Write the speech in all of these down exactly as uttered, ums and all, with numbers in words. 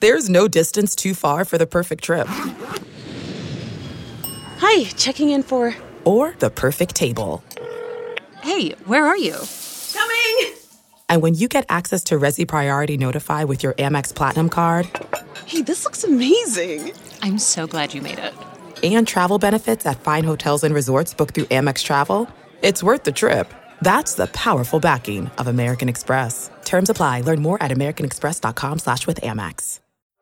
There's no distance too far for the perfect trip. Hi, checking in for... Or the perfect table. Hey, where are you? Coming! And when you get access to Resi Priority Notify with your Amex Platinum card... Hey, this looks amazing. I'm so glad you made it. And travel benefits at fine hotels and resorts booked through Amex Travel, it's worth the trip. That's the powerful backing of American Express. Terms apply. Learn more at americanexpress.com slash with Amex.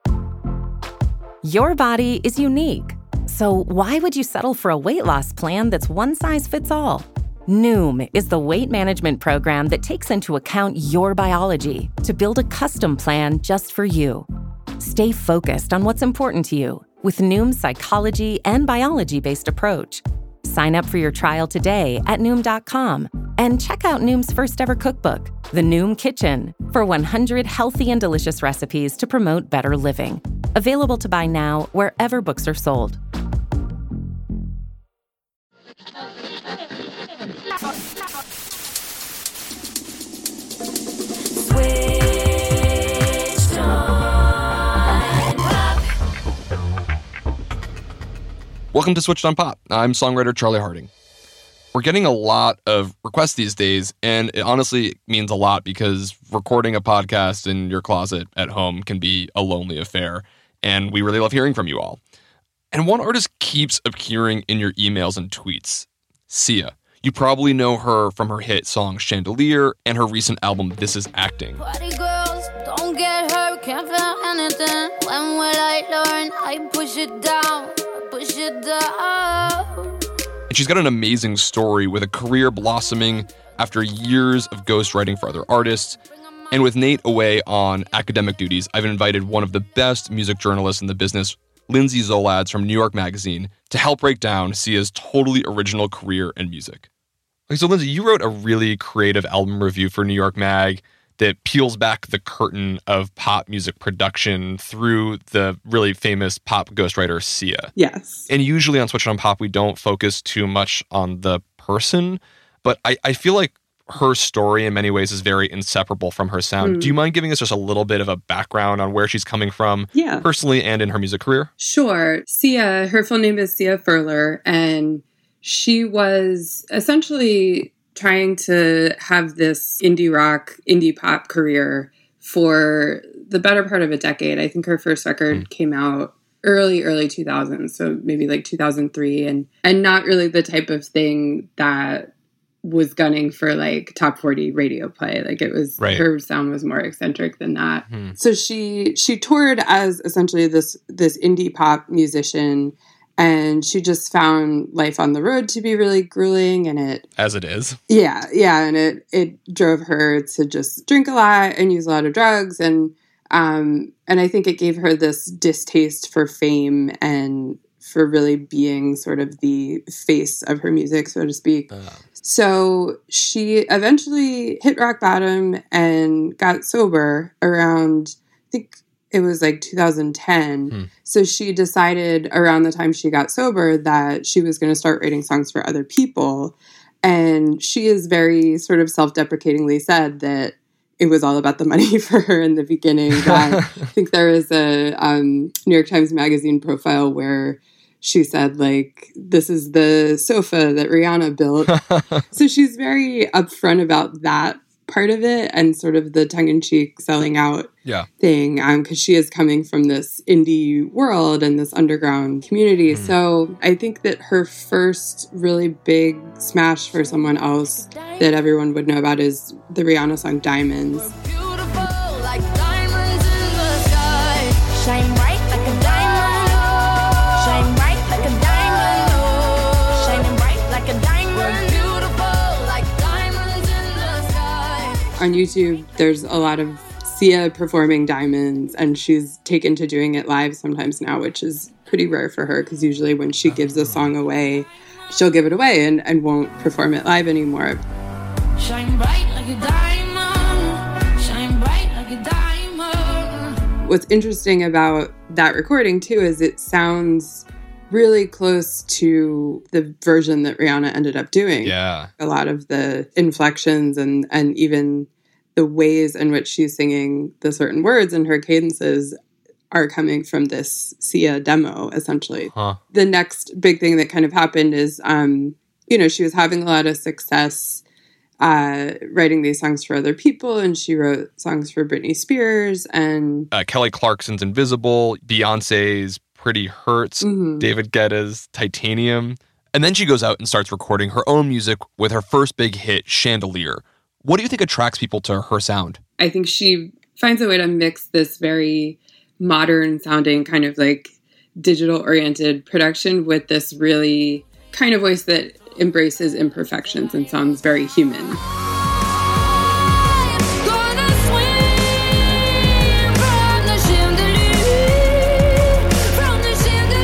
Your body is unique. So why would you settle for a weight loss plan that's one size fits all? Noom is the weight management program that takes into account your biology to build a custom plan just for you. Stay focused on what's important to you with Noom's psychology and biology-based approach. Sign up for your trial today at Noom dot com and check out Noom's first ever cookbook, The Noom Kitchen, for one hundred healthy and delicious recipes to promote better living. Available to buy now wherever books are sold. Welcome to Switched on Pop. I'm songwriter Charlie Harding. We're getting a lot of requests these days, and it honestly means a lot because recording a podcast in your closet at home can be a lonely affair, and we really love hearing from you all. And one artist keeps appearing in your emails and tweets, Sia. You probably know her from her hit song Chandelier and her recent album This Is Acting. Party girls, don't get hurt, can't feel anything. When will I learn? I push it down. Push it down. And she's got an amazing story with a career blossoming after years of ghostwriting for other artists. And with Nate away on academic duties, I've invited one of the best music journalists in the business, Lindsay Zoladz from New York Magazine, to help break down Sia's totally original career and music. Okay, so Lindsay, you wrote a really creative album review for New York Mag that peels back the curtain of pop music production through the really famous pop ghostwriter Sia. Yes. And usually on Switched on Pop, we don't focus too much on the person, but I, I feel like her story in many ways is very inseparable from her sound. Mm. Do you mind giving us just a little bit of a background on where she's coming from, yeah, personally and in her music career? Sure. Sia, her full name is Sia Furler, and she was essentially trying to have this indie rock, indie pop career for the better part of a decade. I think her first record mm. came out early, early two thousands, so maybe like two thousand three, and and not really the type of thing that was gunning for like top forty radio play. Like it was, right. Her sound was more eccentric than that. Mm. So she she toured as essentially this this indie pop musician. And she just found life on the road to be really grueling, and it... As it is. Yeah, yeah, and it, it drove her to just drink a lot and use a lot of drugs, and um, and I think it gave her this distaste for fame and for really being sort of the face of her music, so to speak. Uh. So she eventually hit rock bottom and got sober around, I think... It was like two thousand ten. Hmm. So she decided around the time she got sober that she was going to start writing songs for other people. And she has very sort of self-deprecatingly said that it was all about the money for her in the beginning. I think there was a um, New York Times Magazine profile where she said, like, this is the sofa that Rihanna built. So she's very upfront about that part of it and sort of the tongue-in-cheek selling out yeah. thing, because um, she is coming from this indie world and this underground community. Mm. So I think that her first really big smash for someone else that everyone would know about is the Rihanna song Diamonds. We're beautiful like diamonds in the sky. Shine bright like a diamond. Shine bright like a diamond. Shining bright like a diamond. We're beautiful like diamonds in the sky. On YouTube, there's a lot of Sia performing Diamonds, and she's taken to doing it live sometimes now, which is pretty rare for her, because usually when she gives a song away, she'll give it away and, and won't perform it live anymore. Shine bright like a diamond. Shine bright like a diamond. What's interesting about that recording, too, is it sounds really close to the version that Rihanna ended up doing. Yeah. A lot of the inflections and, and even the ways in which she's singing the certain words and her cadences are coming from this Sia demo, essentially. Huh. The next big thing that kind of happened is, um, you know, she was having a lot of success uh, writing these songs for other people, and she wrote songs for Britney Spears and Uh, Kelly Clarkson's Invisible, Beyonce's Pretty Hurts, Mhm. David Guetta's Titanium. And then she goes out and starts recording her own music with her first big hit, Chandelier. What do you think attracts people to her sound? I think she finds a way to mix this very modern sounding kind of like digital oriented production with this really kind of voice that embraces imperfections and sounds very human. Gonna swing from the chandelier, from the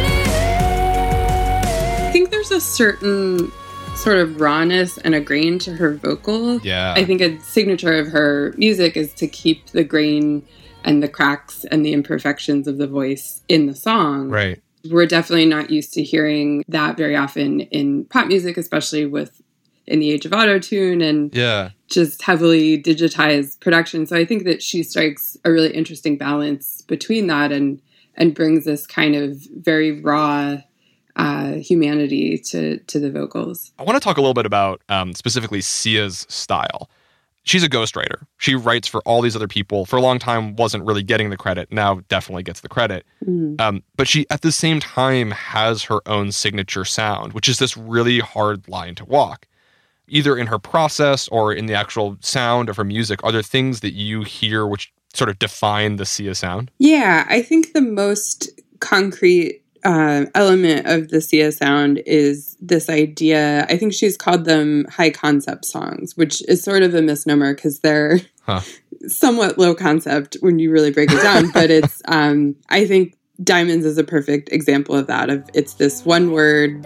chandelier. I think there's a certain sort of rawness and a grain to her vocal. Yeah. I think a signature of her music is to keep the grain and the cracks and the imperfections of the voice in the song. Right. We're definitely not used to hearing that very often in pop music, especially with in the age of autotune and Yeah. just heavily digitized production. So I think that she strikes a really interesting balance between that and and brings this kind of very raw uh, humanity to to the vocals. I want to talk a little bit about um, specifically Sia's style. She's a ghostwriter. She writes for all these other people. For a long time, wasn't really getting the credit. Now definitely gets the credit. Mm. Um, but she, at the same time, has her own signature sound, which is this really hard line to walk. Either in her process or in the actual sound of her music, are there things that you hear which sort of define the Sia sound? Yeah, I think the most concrete uh, element of the Sia sound is this idea. I think she's called them high concept songs, which is sort of a misnomer because they're Huh. somewhat low concept when you really break it down. But it's, um, I think Diamonds is a perfect example of that. Of it's this one word,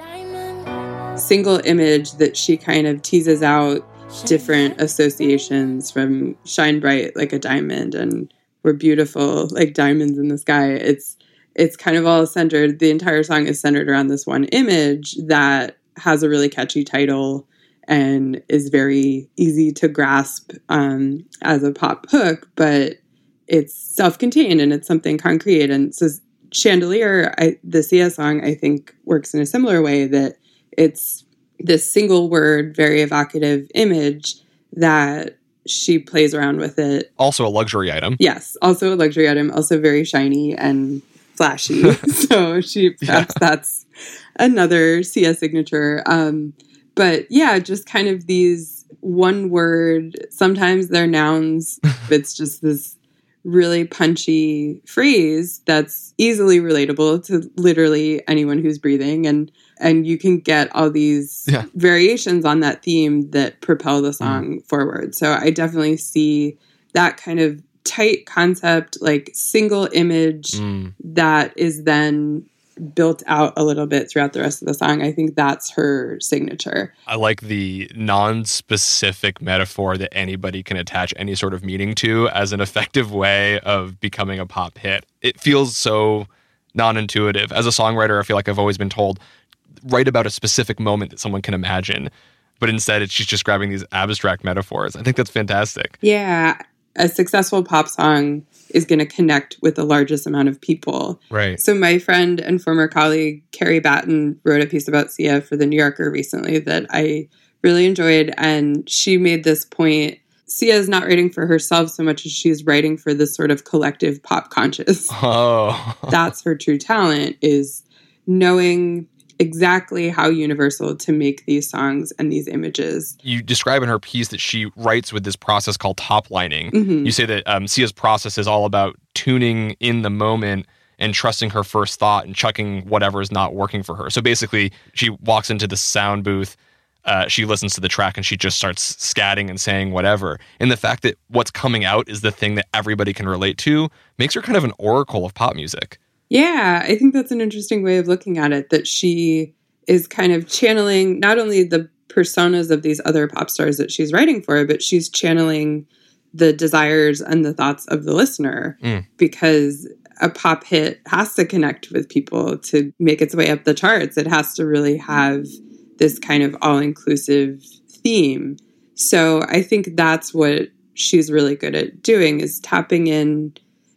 single image that she kind of teases out different associations from shine bright like a diamond and we're beautiful like diamonds in the sky. It's it's kind of all centered. The entire song is centered around this one image that has a really catchy title and is very easy to grasp um, as a pop hook, but it's self-contained and it's something concrete. And so Chandelier, I, the Sia song, I think works in a similar way, that it's this single word, very evocative image that she plays around with it. Also a luxury item. Yes, also a luxury item, also very shiny and flashy. So she perhaps Yeah. that's another Sia signature. Um, but yeah, just kind of these one word, sometimes they're nouns. It's just this really punchy phrase that's easily relatable to literally anyone who's breathing, and and you can get all these Yeah. variations on that theme that propel the song mm. forward. So I definitely see that kind of tight concept, like single image Mm. that is then built out a little bit throughout the rest of the song. I think that's her signature. I like the non-specific metaphor that anybody can attach any sort of meaning to as an effective way of becoming a pop hit. It feels so non-intuitive. As a songwriter, I feel like I've always been told, write about a specific moment that someone can imagine. But instead, it's she's just grabbing these abstract metaphors. I think that's fantastic. Yeah. A successful pop song is going to connect with the largest amount of people. Right. So my friend and former colleague, Carrie Batten, wrote a piece about Sia for The New Yorker recently that I really enjoyed. And she made this point. Sia is not writing for herself so much as she's writing for this sort of collective pop conscious. Oh. That's her true talent, is knowing exactly how universal to make these songs and these images. You describe in her piece that she writes with this process called top lining. Mm-hmm. You say that um, Sia's process is all about tuning in the moment and trusting her first thought and chucking whatever is not working for her. So basically, she walks into the sound booth, uh, she listens to the track, and she just starts scatting and saying whatever. And the fact that what's coming out is the thing that everybody can relate to makes her kind of an oracle of pop music. Yeah, I think that's an interesting way of looking at it, that she is kind of channeling not only the personas of these other pop stars that she's writing for, but she's channeling the desires and the thoughts of the listener, Mm. because a pop hit has to connect with people to make its way up the charts. It has to really have this kind of all-inclusive theme. So I think that's what she's really good at doing, is tapping in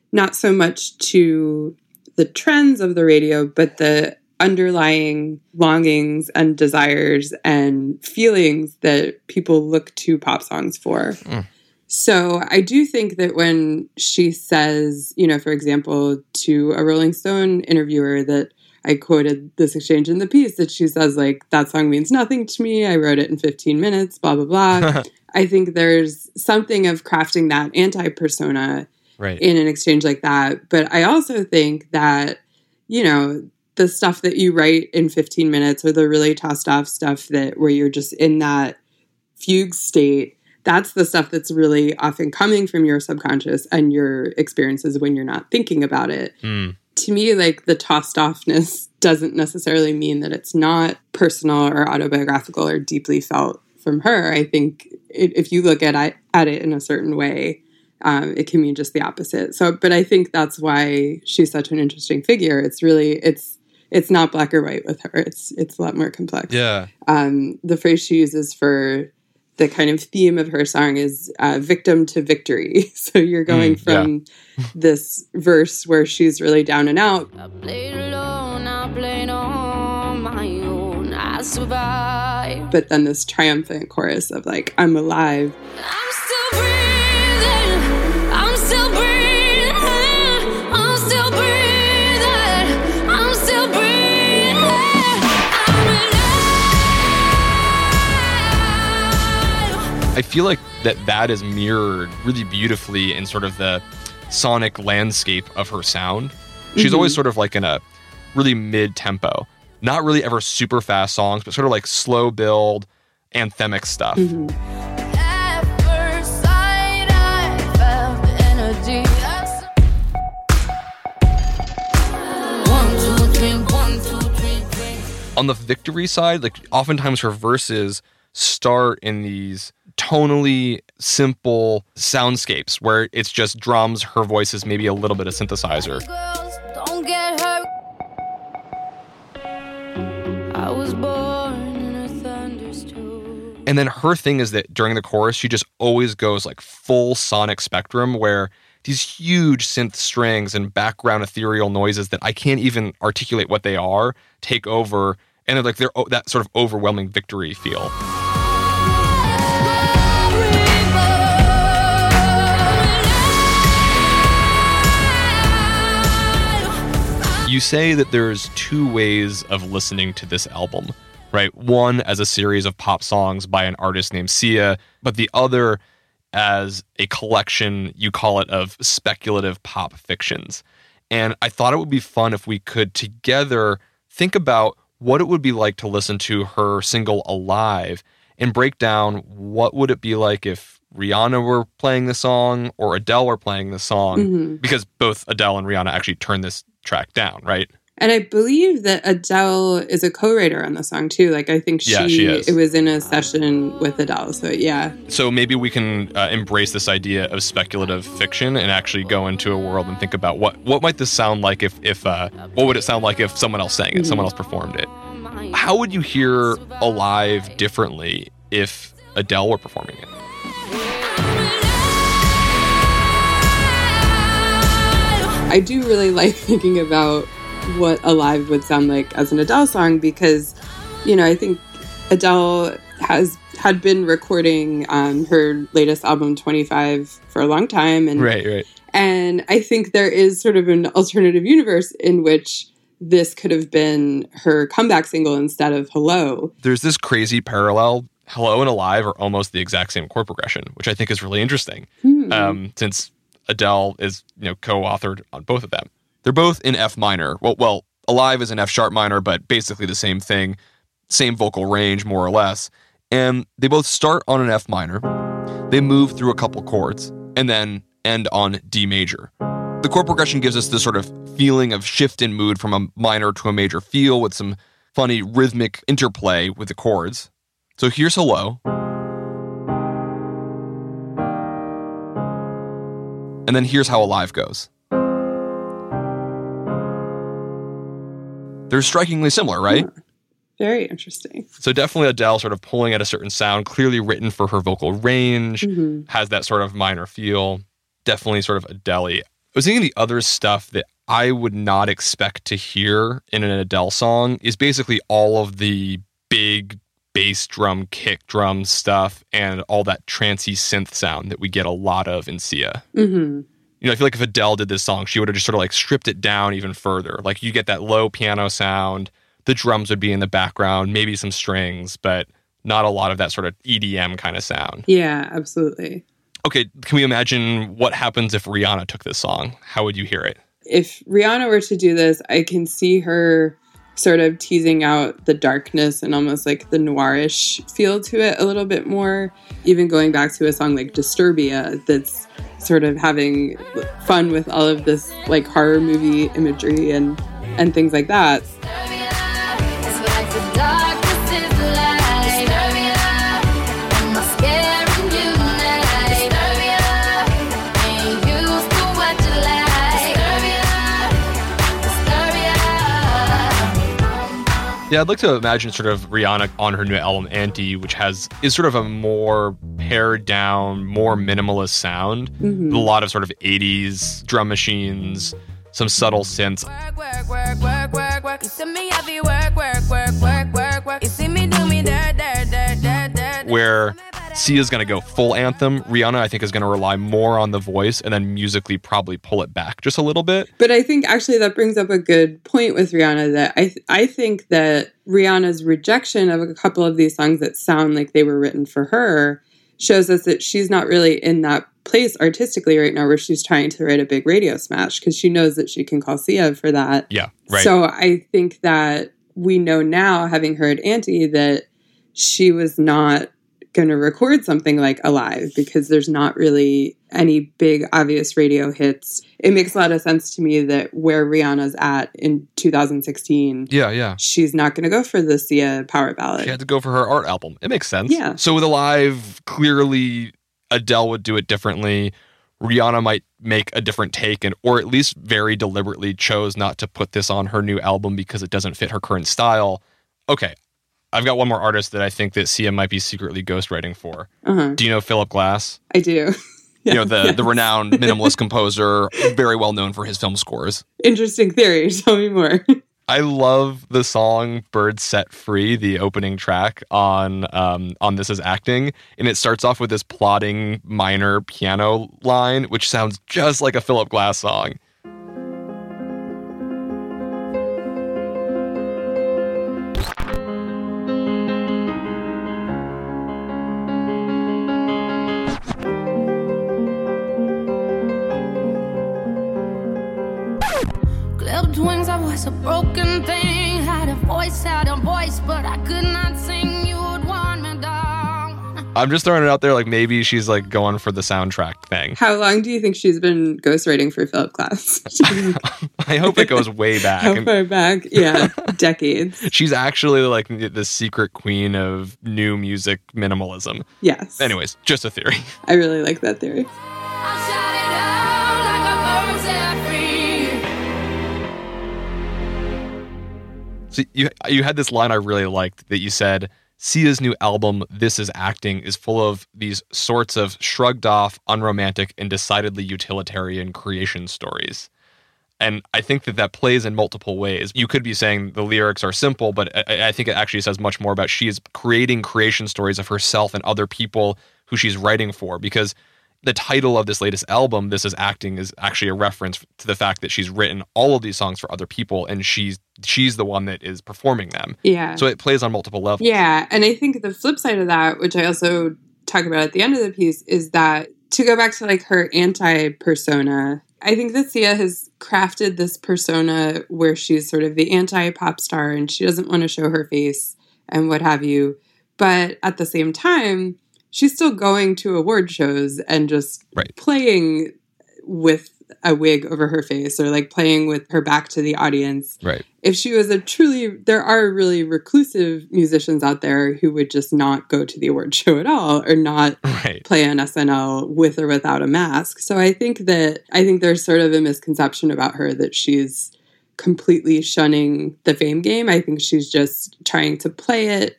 not so much to the trends of the radio, but the underlying longings and desires and feelings that people look to pop songs for. Mm. So I do think that when she says, you know, for example, to a Rolling Stone interviewer that I quoted this exchange in the piece, that she says, like, that song means nothing to me. I wrote it in fifteen minutes, blah, blah, blah. I think there's something of crafting that anti-persona right. in an exchange like that. But I also think that, you know, the stuff that you write in fifteen minutes or the really tossed off stuff that where you're just in that fugue state, that's the stuff that's really often coming from your subconscious and your experiences when you're not thinking about it. Mm. To me, like, the tossed offness doesn't necessarily mean that it's not personal or autobiographical or deeply felt from her. I think it, if you look at it, at it in a certain way, um, it can mean just the opposite. So, but I think that's why she's such an interesting figure. It's really, it's, it's not black or white with her. It's, it's a lot more complex. Yeah. Um, the phrase she uses for the kind of theme of her song is uh, victim to victory. So you're going mm, from yeah. this verse where she's really down and out. I played alone, I played on my own, I survived. But then this triumphant chorus of like, I'm alive. I'm still breathing, I'm still breathing, I'm still breathing, I'm still breathing. I feel like that that is mirrored really beautifully in sort of the sonic landscape of her sound. She's mm-hmm. always sort of like in a really mid-tempo, not really ever super fast songs, but sort of like slow build, anthemic stuff. Mm-hmm. At first sight, I felt the energy. One, two, three, one, two, three, three. On the victory side, like oftentimes her verses start in these tonally simple soundscapes where it's just drums, her voice is maybe a little bit of synthesizer. Girls, don't get hurt. I was born in a thunderstorm. And then her thing is that during the chorus, she just always goes like full sonic spectrum where these huge synth strings and background ethereal noises that I can't even articulate what they are take over, and they're like they're that sort of overwhelming victory feel. You say that there's two ways of listening to this album, right? One as a series of pop songs by an artist named Sia, but the other as a collection, you call it, of speculative pop fictions. And I thought it would be fun if we could together think about what it would be like to listen to her single Alive and break down what would it be like if Rihanna were playing the song or Adele were playing the song, mm-hmm. because both Adele and Rihanna actually turned this track down, right? And I believe that Adele is a co-writer on the song too. Like I think she, yeah, she is. It was in a session with Adele. So yeah. So maybe we can uh, embrace this idea of speculative fiction and actually go into a world and think about what what might this sound like if if uh, what would it sound like if someone else sang it, mm-hmm. someone else performed it. How would you hear Alive differently if Adele were performing it? I do really like thinking about what Alive would sound like as an Adele song because, you know, I think Adele has had been recording um, her latest album, twenty-five, for a long time. And, right, right. And I think there is sort of an alternative universe in which this could have been her comeback single instead of Hello. There's this crazy parallel. Hello and Alive are almost the exact same chord progression, which I think is really interesting. Hmm. Um, since Adele is, you know, co-authored on both of them. They're both in F minor. Well, well, Alive is in F sharp minor, but basically the same thing, same vocal range, more or less. And they both start on an F minor. They move through a couple chords and then end on D major. The chord progression gives us this sort of feeling of shift in mood from a minor to a major feel with some funny rhythmic interplay with the chords. So here's Hello. And then here's how Alive goes. They're strikingly similar, right? Yeah. Very interesting. So definitely Adele sort of pulling at a certain sound, clearly written for her vocal range, mm-hmm. has that sort of minor feel. Definitely sort of Adele-y. was thinking the other stuff that I would not expect to hear in an Adele song is basically all of the big bass drum, kick drum stuff, and all that trancey synth sound that we get a lot of in Sia. Mm-hmm. You know, I feel like if Adele did this song, she would have just sort of like stripped it down even further. Like you get that low piano sound, the drums would be in the background, maybe some strings, but not a lot of that sort of E D M kind of sound. Yeah, absolutely. Okay, can we imagine what happens if Rihanna took this song? How would you hear it? If Rihanna were to do this, I can see her sort of teasing out the darkness and almost like the noirish feel to it a little bit more. Even going back to a song like Disturbia that's sort of having fun with all of this like horror movie imagery and, and things like that. It's like the darkness is the light. Am I scaring you tonight? Ain't used to what you like. Yeah, I'd like to imagine sort of Rihanna on her new album Anti, which has is sort of a more pared down, more minimalist sound. Mm-hmm. A lot of sort of eighties drum machines, some subtle synths. Work, work, work, work, work, work. You see me heavy work, work, work, work, work, work. You see me do me dirt, dirt, dirt, dirt, dirt. Where Sia's going to go full anthem. Rihanna, I think, is going to rely more on the voice and then musically probably pull it back just a little bit. But I think actually that brings up a good point with Rihanna that I th- I think that Rihanna's rejection of a couple of these songs that sound like they were written for her shows us that she's not really in that place artistically right now where she's trying to write a big radio smash because she knows that she can call Sia for that. Yeah, right. So I think that we know now, having heard Anti, that she was not going to record something like Alive because there's not really any big obvious radio hits. It makes a lot of sense to me that where Rihanna's at in two thousand sixteen, Yeah, yeah. she's not going to go for the Sia power ballad. She had to go for her art album. It makes sense. Yeah. So with Alive, clearly Adele would do it differently. Rihanna might make a different take and or at least very deliberately chose not to put this on her new album because it doesn't fit her current style. Okay. I've got one more artist that I think that Sia might be secretly ghostwriting for. Uh-huh. Do you know Philip Glass? I do. You know, the, Yes. the renowned minimalist composer, very well known for his film scores. Interesting theory. Tell me more. I love the song Birds Set Free, the opening track on um, on This Is Acting. And it starts off with this plodding minor piano line, which sounds just like a Philip Glass song. Clipped wings, I was a broken thing. Had a voice, had a voice, but I could not sing. You would want me down. I'm just throwing it out there, like maybe she's like going for the soundtrack thing. How long do you think she's been ghostwriting for Philip Glass? I hope it goes way back. How far back? Yeah, decades. She's actually like the secret queen of new music minimalism. Yes. Anyways, just a theory. I really like that theory. I shot it out like a bird set free. So you you had this line I really liked that you said, Sia's new album, This Is Acting, is full of these sorts of shrugged off, unromantic, and decidedly utilitarian creation stories. And I think that that plays in multiple ways. You could be saying the lyrics are simple, but I, I think it actually says much more about she is creating creation stories of herself and other people who she's writing for, because the title of this latest album, This Is Acting, is actually a reference to the fact that she's written all of these songs for other people and she's she's the one that is performing them. Yeah. So it plays on multiple levels. Yeah. And I think the flip side of that, which I also talk about at the end of the piece, is that to go back to like her anti-persona, I think that Sia has crafted this persona where she's sort of the anti-pop star and she doesn't want to show her face and what have you. But at the same time, she's still going to award shows and just right. playing with a wig over her face or like playing with her back to the audience. Right. If she was a truly, there are really reclusive musicians out there who would just not go to the award show at all or not right. play on S N L with or without a mask. So I think that, I think there's sort of a misconception about her that she's completely shunning the fame game. I think she's just trying to play it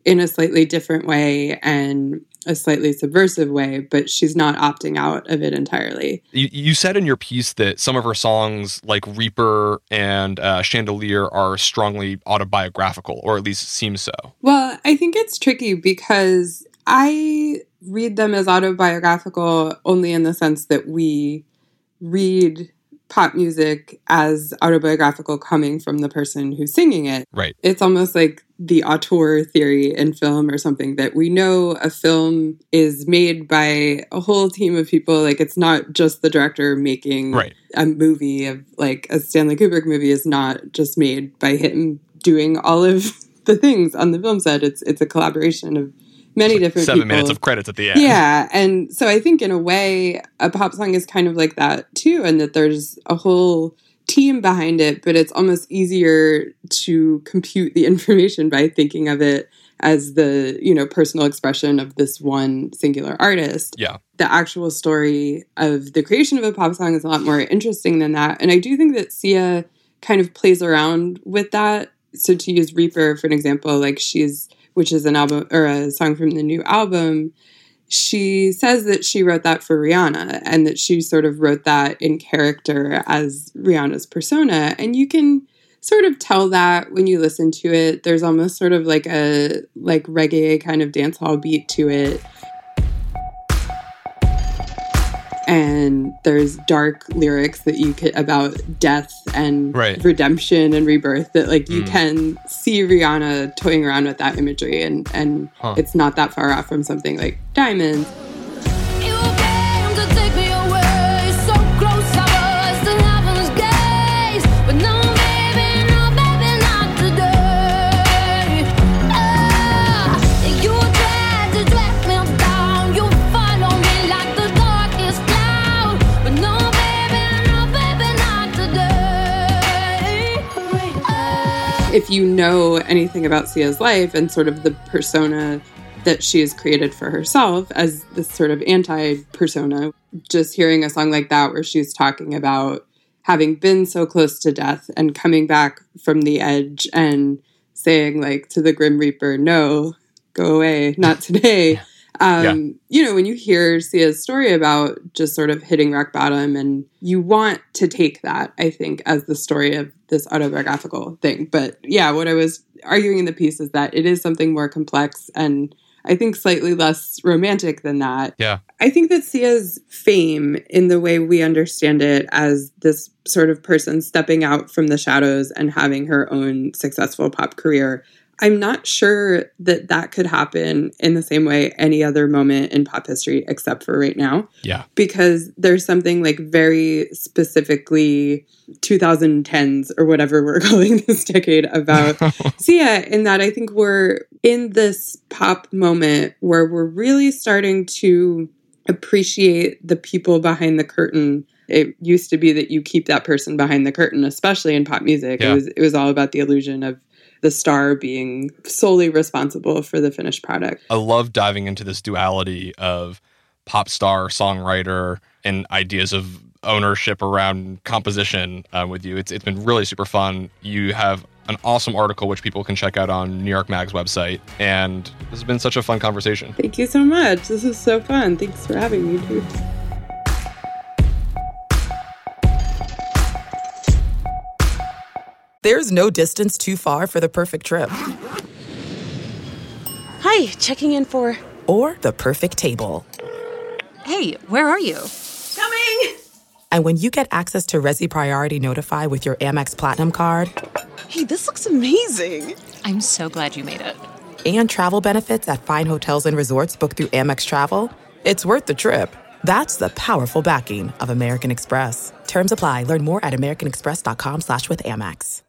in a slightly different way and a slightly subversive way, but she's not opting out of it entirely. You, you said in your piece that some of her songs, like Reaper and uh, Chandelier, are strongly autobiographical, or at least seem so. Well, I think it's tricky because I read them as autobiographical only in the sense that we read pop music as autobiographical coming from the person who's singing it. Right. It's almost like the auteur theory in film or something, that we know a film is made by a whole team of people. Like, it's not just the director making right. a movie of, like, a Stanley Kubrick movie is not just made by him doing all of the things on the film set. It's it's a collaboration of many like different seven people. minutes of credits at the end. Yeah. And so I think in a way, a pop song is kind of like that too, and that there's a whole team behind it, but it's almost easier to compute the information by thinking of it as the, you know, personal expression of this one singular artist. Yeah. The actual story of the creation of a pop song is a lot more interesting than that. And I do think that Sia kind of plays around with that. So to use Reaper for an example, like she's, which is an album or a song from the new album, she says that she wrote that for Rihanna and that she sort of wrote that in character as Rihanna's persona. And you can sort of tell that when you listen to it. There's almost sort of like a like reggae kind of dancehall beat to it. And there's dark lyrics that you could about death and right. redemption and rebirth that like you mm. can see Rihanna toying around with that imagery, and, and huh. it's not that far off from something like Diamonds. You came to take me away, so close I was to heaven's gaze, but no baby, no baby, not today. Ah, you tried to drag me down, you follow me like the darkest cloud, but no baby, no baby, not today. Ah. If you know anything about Sia's life and sort of the persona that she has created for herself as this sort of anti-persona, just hearing a song like that where she's talking about having been so close to death and coming back from the edge and saying like to the Grim Reaper, no, go away, not today. Um, yeah. You know, when you hear Sia's story about just sort of hitting rock bottom, and you want to take that, I think, as the story of this autobiographical thing. But yeah, what I was arguing in the piece is that it is something more complex and I think slightly less romantic than that. Yeah. I think that Sia's fame, in the way we understand it as this sort of person stepping out from the shadows and having her own successful pop career, I'm not sure that that could happen in the same way any other moment in pop history except for right now. Yeah. Because there's something like very specifically twenty tens or whatever we're calling this decade about Sia, in that I think we're in this pop moment where we're really starting to appreciate the people behind the curtain. It used to be that you keep that person behind the curtain, especially in pop music. Yeah. It was it was all about the illusion of the star being solely responsible for the finished product. I love diving into this duality of pop star, songwriter, and ideas of ownership around composition uh, with you. It's It's been really super fun. You have an awesome article which people can check out on New York Mag's website. And this has been such a fun conversation. Thank you so much. This is so fun. Thanks for having me, too. There's no distance too far for the perfect trip. Hi, checking in for... Or the perfect table. Hey, where are you? Coming! And when you get access to Resi Priority Notify with your Amex Platinum card... Hey, this looks amazing! I'm so glad you made it. And travel benefits at fine hotels and resorts booked through Amex Travel, it's worth the trip. That's the powerful backing of American Express. Terms apply. Learn more at americanexpress.com slash with Amex.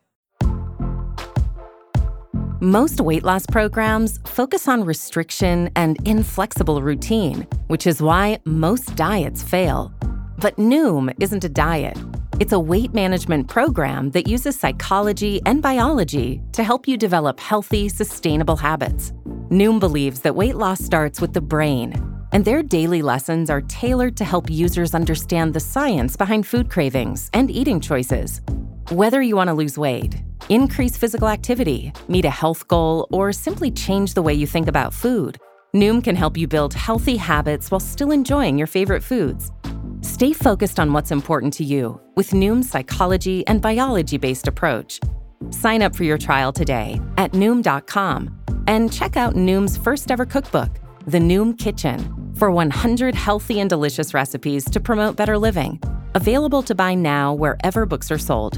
Most weight loss programs focus on restriction and inflexible routine, which is why most diets fail. But Noom isn't a diet. It's a weight management program that uses psychology and biology to help you develop healthy, sustainable habits. Noom believes that weight loss starts with the brain, and their daily lessons are tailored to help users understand the science behind food cravings and eating choices. Whether you want to lose weight, Increase physical activity, meet a health goal, or simply change the way you think about food. Noom can help you build healthy habits while still enjoying your favorite foods. Stay focused on what's important to you with Noom's psychology and biology-based approach. Sign up for your trial today at Noom dot com and check out Noom's first ever cookbook, The Noom Kitchen, for one hundred healthy and delicious recipes to promote better living. Available to buy now wherever books are sold.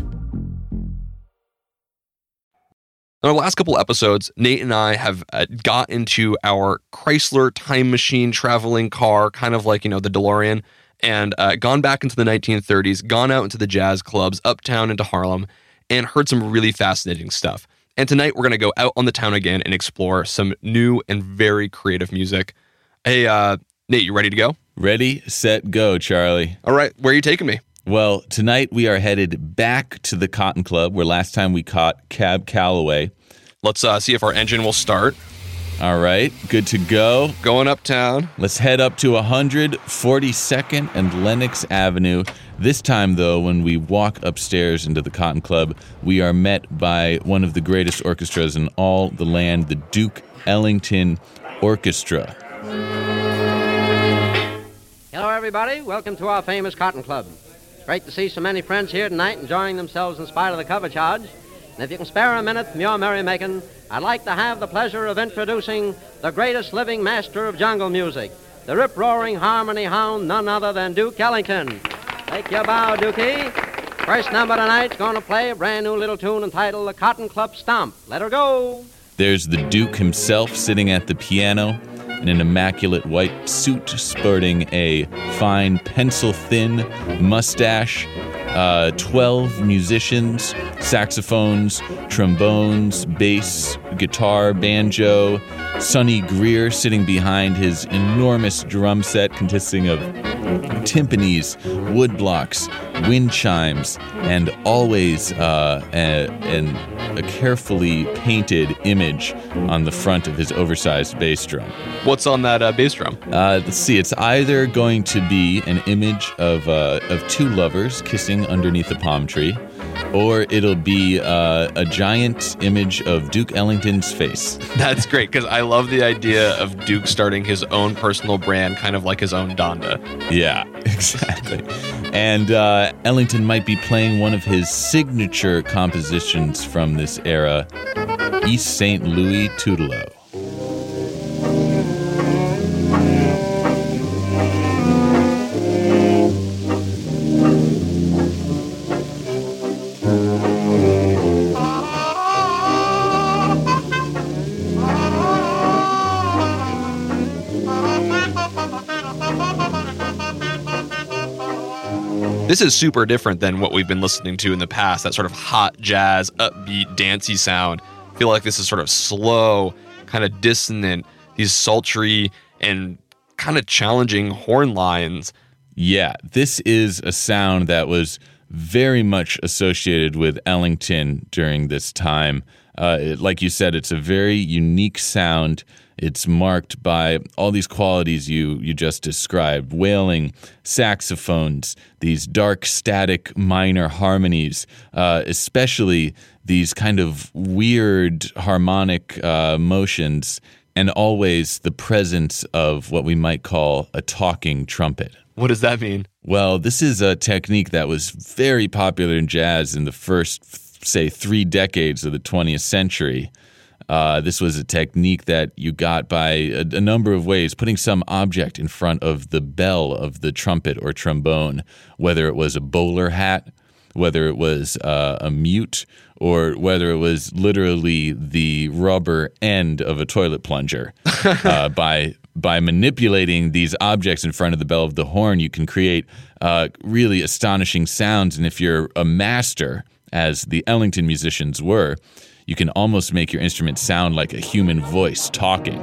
In our last couple episodes, Nate and I have uh, got into our Chrysler time machine traveling car, kind of like, you know, the DeLorean, and uh, gone back into the nineteen thirties, gone out into the jazz clubs, uptown into Harlem, and heard some really fascinating stuff. And tonight we're going to go out on the town again and explore some new and very creative music. Hey, uh, Nate, you ready to go? Ready, set, go, Charlie. All right, where are you taking me? Well, tonight we are headed back to the Cotton Club, where last time we caught Cab Calloway. Let's uh, see if our engine will start. All right, good to go. Going uptown. Let's head up to one forty-second and Lenox Avenue. This time, though, when we walk upstairs into the Cotton Club, we are met by one of the greatest orchestras in all the land, the Duke Ellington Orchestra. Hello, everybody. Welcome to our famous Cotton Club. It's great to see so many friends here tonight enjoying themselves in spite of the cover charge. And if you can spare a minute from your merrymaking, I'd like to have the pleasure of introducing the greatest living master of jungle music, the rip-roaring harmony hound, none other than Duke Ellington. Take your bow, Dukey. First number tonight's going to play a brand new little tune entitled The Cotton Club Stomp. Let her go. There's the Duke himself sitting at the piano in an immaculate white suit, sporting a fine pencil-thin mustache. Uh, twelve musicians, saxophones, trombones, bass, guitar, banjo. Sonny Greer sitting behind his enormous drum set consisting of timpanis, woodblocks, wind chimes, and always uh, a, an, a carefully painted image on the front of his oversized bass drum. What's on that uh, bass drum? Uh, let's see. It's either going to be an image of uh, of two lovers kissing underneath a palm tree, or it'll be uh, a giant image of Duke Ellington's face. That's great, because I love the idea of Duke starting his own personal brand, kind of like his own Donda. Yeah, exactly. And uh, Ellington might be playing one of his signature compositions from this era, East Saint Louis Toodle-O. This is super different than what we've been listening to in the past, that sort of hot jazz, upbeat, dancey sound. I feel like this is sort of slow, kind of dissonant, these sultry and kind of challenging horn lines. Yeah, this is a sound that was very much associated with Ellington during this time. Uh, it, like you said, it's a very unique sound. It's marked by all these qualities you you just described: wailing, saxophones, these dark, static minor harmonies, uh, especially these kind of weird harmonic uh, motions, and always the presence of what we might call a talking trumpet. What does that mean? Well, this is a technique that was very popular in jazz in the first, say, three decades of the twentieth century. Uh, this was a technique that you got by a, a number of ways, putting some object in front of the bell of the trumpet or trombone, whether it was a bowler hat, whether it was uh, a mute, or whether it was literally the rubber end of a toilet plunger. uh, by by manipulating these objects in front of the bell of the horn, you can create uh, really astonishing sounds. And if you're a master, as the Ellington musicians were, you can almost make your instrument sound like a human voice talking.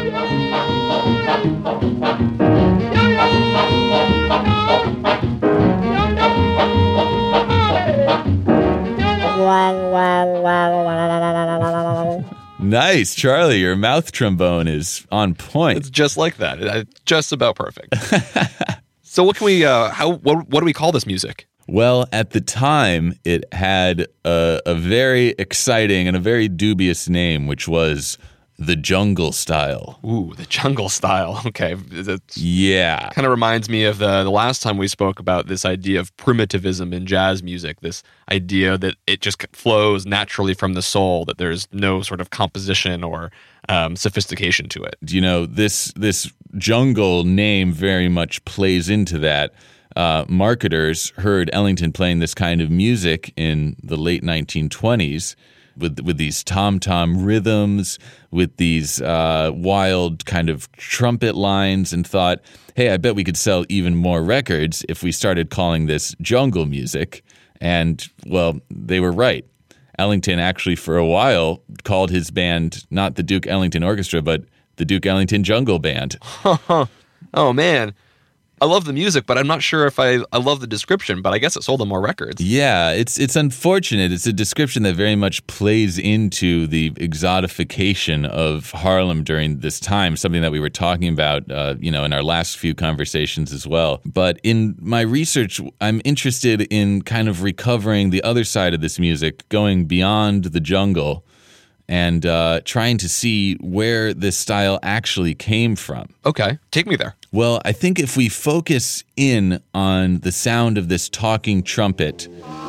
Nice, Charlie. Your mouth trombone is on point. It's just like that. It's just about perfect. So what can we, uh, how, what, what do we call this music? Well, at the time, it had a, a very exciting and a very dubious name, which was the jungle style. Ooh, the jungle style. Okay. That's, yeah. Kind of reminds me of the, the last time we spoke about this idea of primitivism in jazz music, this idea that it just flows naturally from the soul, that there's no sort of composition or um, sophistication to it. You know, this this jungle name very much plays into that. Uh, marketers heard Ellington playing this kind of music in the late nineteen twenties with with these tom-tom rhythms, with these uh, wild kind of trumpet lines, and thought, hey, I bet we could sell even more records if we started calling this jungle music. And, well, they were right. Ellington actually, for a while, called his band not the Duke Ellington Orchestra, but the Duke Ellington Jungle Band. Oh, man. I love the music, but I'm not sure if I, I love the description, but I guess it sold them more records. Yeah, it's it's unfortunate. It's a description that very much plays into the exotification of Harlem during this time, something that we were talking about, uh, you know, in our last few conversations as well. But in my research, I'm interested in kind of recovering the other side of this music, going beyond the jungle, and uh, trying to see where this style actually came from. Okay, take me there. Well, I think if we focus in on the sound of this talking trumpet,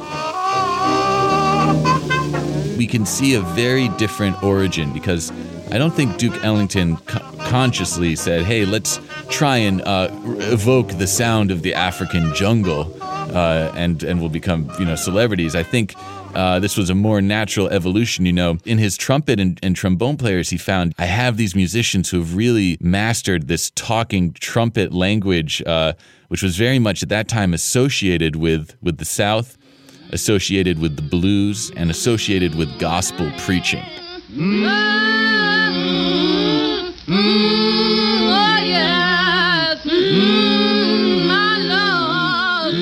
we can see a very different origin, because I don't think Duke Ellington co- consciously said, hey, let's try and uh, evoke the sound of the African jungle uh, and, and we'll become, you know, celebrities. I think Uh, this was a more natural evolution. You know, in his trumpet and, and trombone players, he found, I have these musicians who have really mastered this talking trumpet language, uh, which was very much at that time associated with, with the South, associated with the blues, and associated with gospel preaching. Mm, mm, oh yes, mm, my love,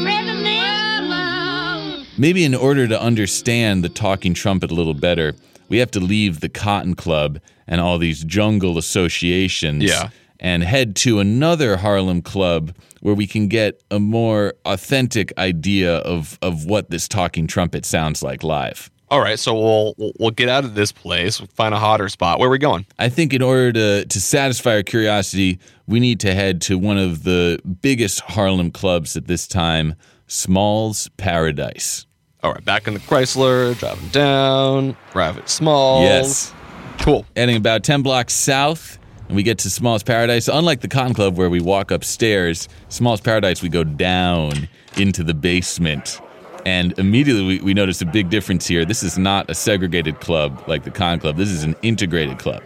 Maybe in order to understand the talking trumpet a little better, we have to leave the Cotton Club and all these jungle associations yeah. and head to another Harlem club where we can get a more authentic idea of, of what this talking trumpet sounds like live. All right, so we'll we'll get out of this place, find a hotter spot. Where are we going? I think in order to, to satisfy our curiosity, we need to head to one of the biggest Harlem clubs at this time, Small's Paradise. All right, back in the Chrysler, driving down, arrive at Smalls. Yes. Cool. Heading about ten blocks south, and we get to Small's Paradise. Unlike the Cotton Club where we walk upstairs, Small's Paradise, we go down into the basement. And immediately we, we notice a big difference here. This is not a segregated club like the Cotton Club. This is an integrated club.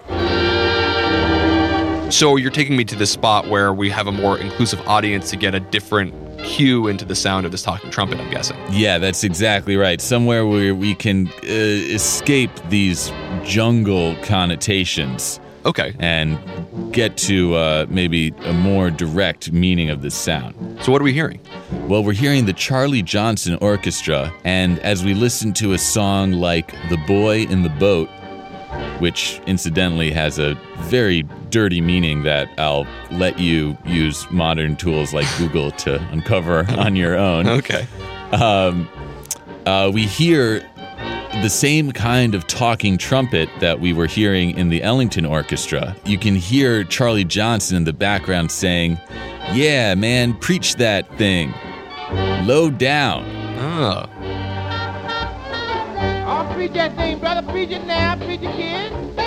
So you're taking me to this spot where we have a more inclusive audience to get a different cue into the sound of this talking trumpet, I'm guessing. Yeah, that's exactly right. Somewhere where we can uh, escape these jungle connotations. Okay. And get to uh, maybe a more direct meaning of this sound. So what are we hearing? Well, we're hearing the Charlie Johnson Orchestra, and as we listen to a song like The Boy in the Boat, which incidentally has a very dirty meaning that I'll let you use modern tools like Google to uncover on your own. Okay. Um, uh, we hear the same kind of talking trumpet that we were hearing in the Ellington Orchestra. You can hear Charlie Johnson in the background saying, yeah, man, preach that thing. Low down. Oh. I'll preach that thing, brother. Preach it now. Preach it again.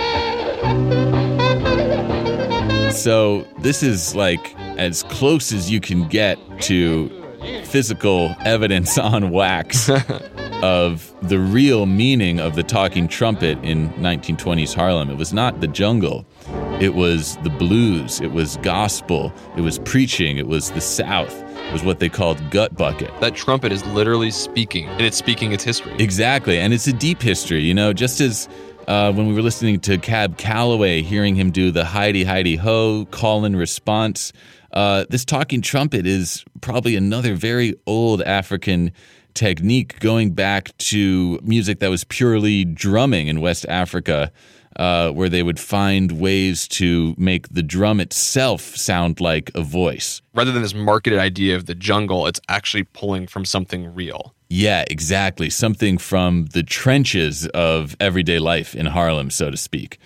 So this is like as close as you can get to physical evidence on wax of the real meaning of the talking trumpet in nineteen twenties Harlem. It was not the jungle. It was the blues. It was gospel. It was preaching. It was the South. It was what they called gut bucket. That trumpet is literally speaking, and it's speaking its history. Exactly, and it's a deep history. You know, just as uh, when we were listening to Cab Calloway, hearing him do the Heidi Heidi Ho call and response, uh, this talking trumpet is probably another very old African technique going back to music that was purely drumming in West Africa uh, where they would find ways to make the drum itself sound like a voice. Rather than this marketed idea of the jungle, it's actually pulling from something real. Yeah, exactly. Something from the trenches of everyday life in Harlem, so to speak.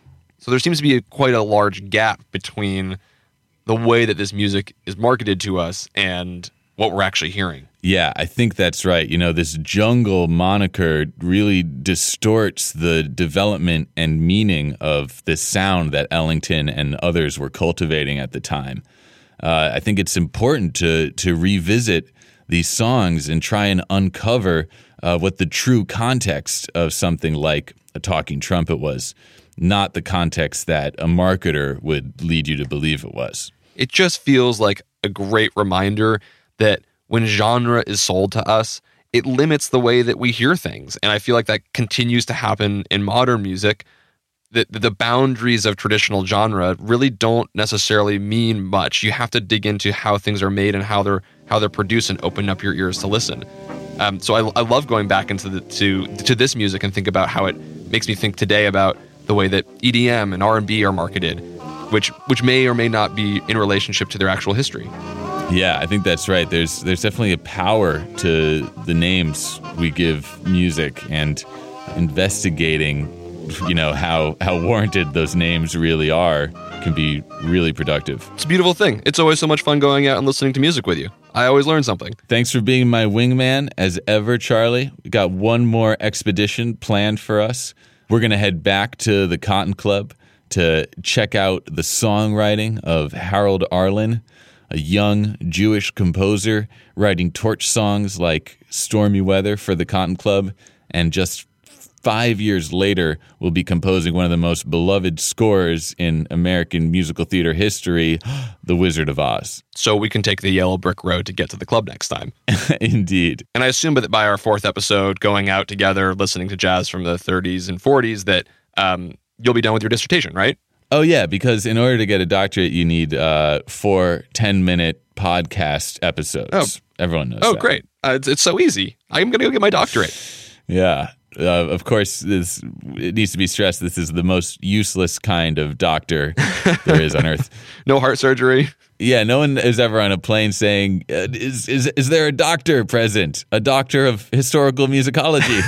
So there seems to be a, quite a large gap between the way that this music is marketed to us and what we're actually hearing. Yeah, I think that's right. You know, this jungle moniker really distorts the development and meaning of this sound that Ellington and others were cultivating at the time. Uh, I think it's important to to revisit these songs and try and uncover uh, what the true context of something like A Talking Trumpet was, not the context that a marketer would lead you to believe it was. It just feels like a great reminder that when genre is sold to us, it limits the way that we hear things. And I feel like that continues to happen in modern music, that the boundaries of traditional genre really don't necessarily mean much. You have to dig into how things are made and how they're how they're produced and open up your ears to listen. Um, so I, I love going back into the to to this music and think about how it makes me think today about the way that E D M and R and B are marketed, which which may or may not be in relationship to their actual history. Yeah, I think that's right. There's there's definitely a power to the names we give music, and investigating, you know, how how warranted those names really are can be really productive. It's a beautiful thing. It's always so much fun going out and listening to music with you. I always learn something. Thanks for being my wingman as ever, Charlie. We got one more expedition planned for us. We're going to head back to the Cotton Club to check out the songwriting of Harold Arlen, a young Jewish composer writing torch songs like Stormy Weather for the Cotton Club, and just five years later will be composing one of the most beloved scores in American musical theater history, The Wizard of Oz. So we can take the yellow brick road to get to the club next time. Indeed. And I assume that by our fourth episode, going out together, listening to jazz from the thirties and forties, that um, you'll be done with your dissertation, right? Oh, yeah, because in order to get a doctorate, you need uh, four ten-minute podcast episodes. Oh. Everyone knows Oh, that. great. Uh, it's, it's so easy. I'm going to go get my doctorate. Yeah. Uh, of course, this it needs to be stressed, this is the most useless kind of doctor there is on Earth. No heart surgery. Yeah, no one is ever on a plane saying, uh, is, is, is there a doctor present? A doctor of historical musicology?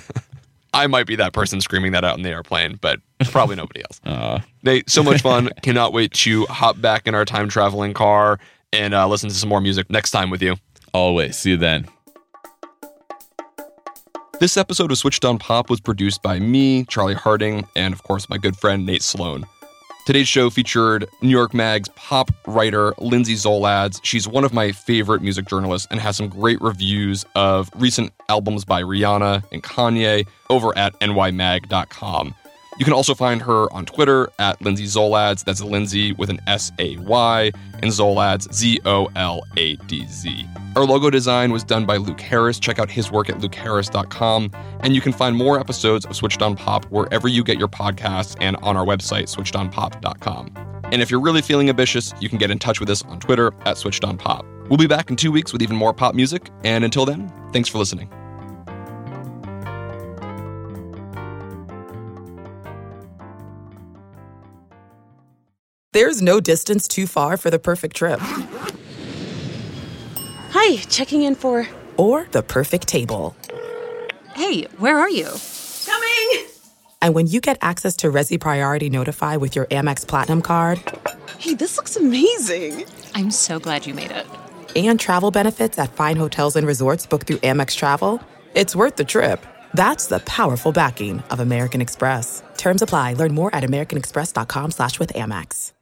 I might be that person screaming that out in the airplane, but probably nobody else. Uh. Nate, so much fun. Cannot wait to hop back in our time-traveling car and uh, listen to some more music next time with you. Always. See you then. This episode of Switched on Pop was produced by me, Charlie Harding, and of course my good friend Nate Sloan. Today's show featured New York Mag's pop writer Lindsay Zoladz. She's one of my favorite music journalists and has some great reviews of recent albums by Rihanna and Kanye over at N Y mag dot com. You can also find her on Twitter at Lindsay Zoladz. That's Lindsay with an S A Y, and Zoladz, Z O L A D Z. Our logo design was done by Luke Harris. Check out his work at luke harris dot com. And you can find more episodes of Switched on Pop wherever you get your podcasts and on our website, switched on pop dot com. And if you're really feeling ambitious, you can get in touch with us on Twitter at switched on pop. We'll be back in two weeks with even more pop music. And until then, thanks for listening. There's no distance too far for the perfect trip. Hi, checking in for... Or the perfect table. Hey, where are you? Coming! And when you get access to Resi Priority Notify with your Amex Platinum card... Hey, this looks amazing! I'm so glad you made it. And travel benefits at fine hotels and resorts booked through Amex Travel, it's worth the trip. That's the powerful backing of American Express. Terms apply. Learn more at americanexpress.com slash with Amex.